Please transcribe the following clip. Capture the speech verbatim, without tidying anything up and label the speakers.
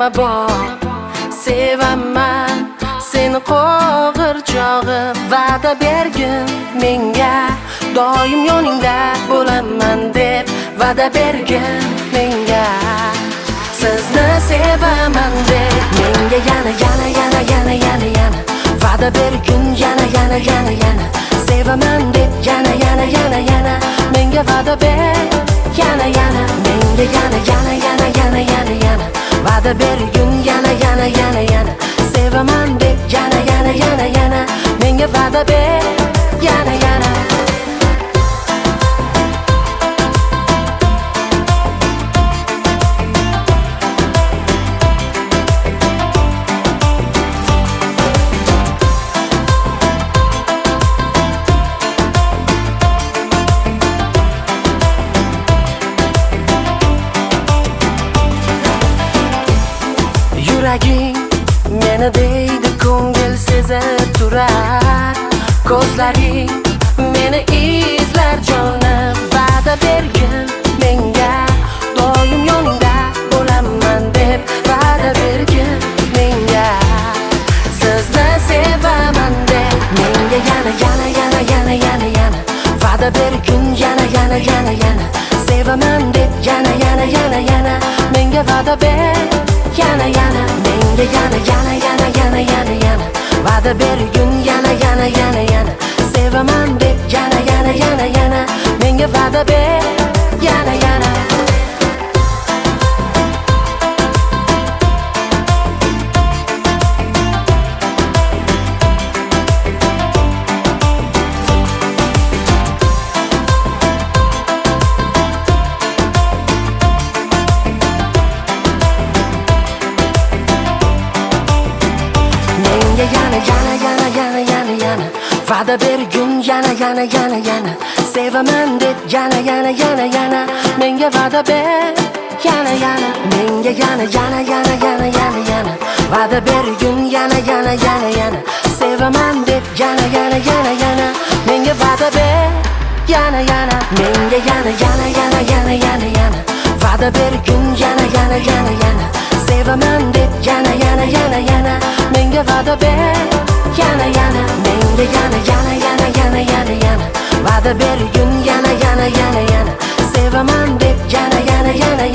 Speaker 1: bor. Sevaman seni qo'g'ir chog'im, va'da bergin menga, doim yoningda bo'laman deb va'da bergin menga. Sizni sevaman deb menga yana yana yana yana yana yana va'da bergin yana yana yana yana. Sevaman deb yana yana yana yana menga va'da ber yana yana menga yana yana yana yana yana yana va'da bergin yana yana yana yana. Sevaman deb yana yana yana yana menga va'da ber yana yana. Yuraging meni deydi, ko'ngil sezib turar. Ko'zlaring meni izlar jonim, va'da bergin menga, doim yoningda bo'laman deb va'da bergin menga. Sizni sevaman deb menga yana yana yana yana yana yana va'da bergin yana yana yana yana. Sevaman deb yana yana yana yana menga va'da ber yana yana menga yana yana yana yana yana yana va'da bergin yana yana yana yana. Sevaman deb yana yana yana yana menga va'da ber yana yana. Yana yana yana yana yana yana va'da bergin yana yana yana yana. Sevaman deb yana yana yana yana menga va'da ber yana yana menga yana yana yana yana yana yana va'da bergin yana yana yana yana. Sevaman deb yana yana yana yana menga va'da ber yana yana menga yana yana yana yana yana yana va'da bergin yana yana yana yana. Sevaman deb yana yana yana yana menga va'da ber yana yana menga yana yana yana yana yana yana va'da bergin yana yana yana yana. Sevaman deb yana yana yana